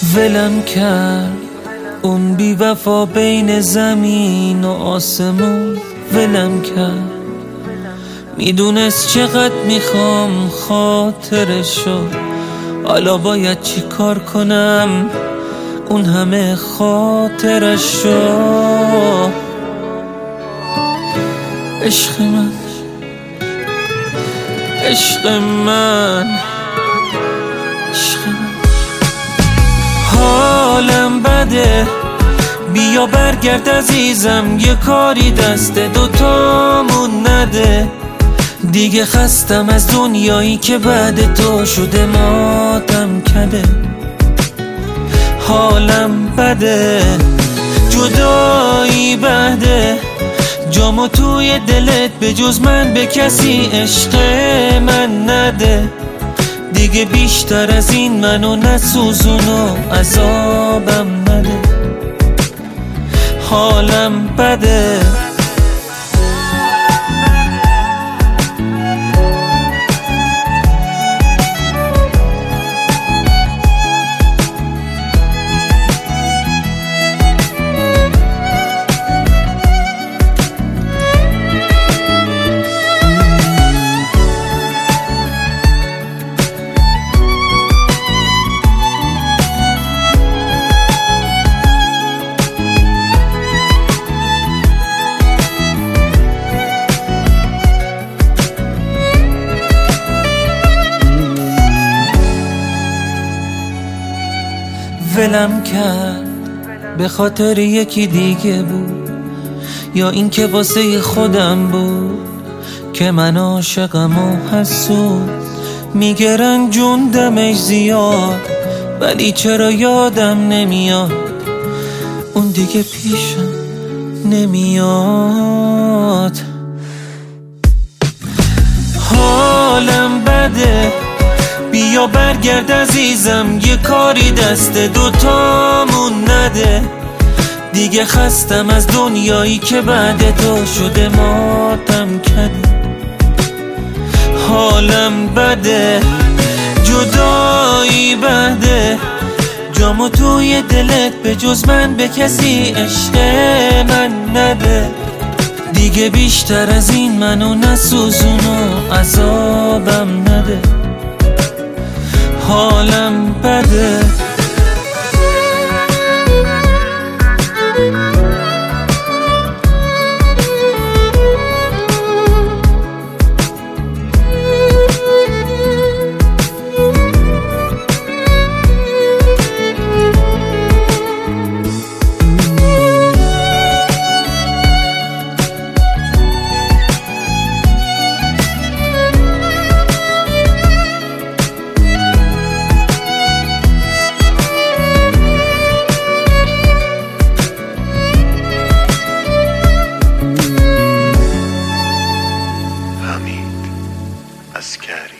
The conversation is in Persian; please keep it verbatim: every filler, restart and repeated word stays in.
ولم کرد اون بی وفا بین زمین و آسمون، ولم کرد. میدونست چقدر میخوام خاطرشو، حالا باید چی کار کنم اون همه خاطرشو. عشق من، عشق من، عشق من. حالم بده، بیا برگرد عزیزم، یه کاری دست دوتامون نده. دیگه خستم از دنیایی که بعد تو شده ماتم کده. حالم بده، جدایی بده، جامو توی دلت به جز من به کسی عشق من نده. دیگه بیشتر از این منو نسوزون و عذابم نده. حالم بده. ولم کرد به خاطر یکی دیگه بود، یا اینکه واسه خودم بود که من عاشقم و حسود. میگه رنجون دمش زیاد، ولی چرا یادم نمیاد اون دیگه پیشم نمیاد. حالم بده، بیا برگرد عزیزم، یه کاری دست دوتامون نده. دیگه خستم از دنیایی که بعد تو شده ماتم کده. حالم بده، جدایی بده، جامو توی دلت به جز من به کسی عشق من نده. دیگه بیشتر از این منو نسوزون و عذابم نده. حالم بده. Askari.